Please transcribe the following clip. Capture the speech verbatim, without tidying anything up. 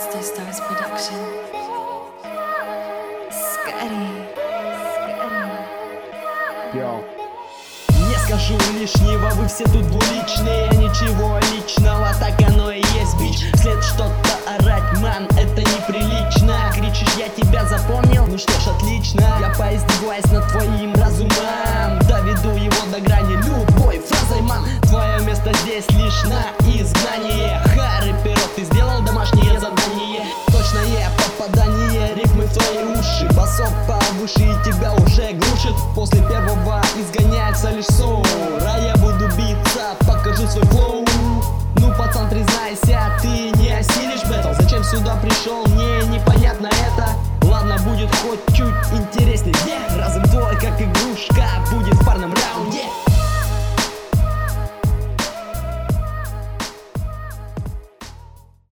Master Stars Production. Scotty. Йоу. Не скажу лишнего, вы все тут двуличные. Ничего личного, так оно и есть, бич. Вслед что-то орать, ман, это неприлично. Кричишь, я тебя запомнил? Ну что ж, отлично. Я поиздеваюсь над твоим разумом, доведу его до грани любой фразой, ман. Твое место здесь лишь на изгнании.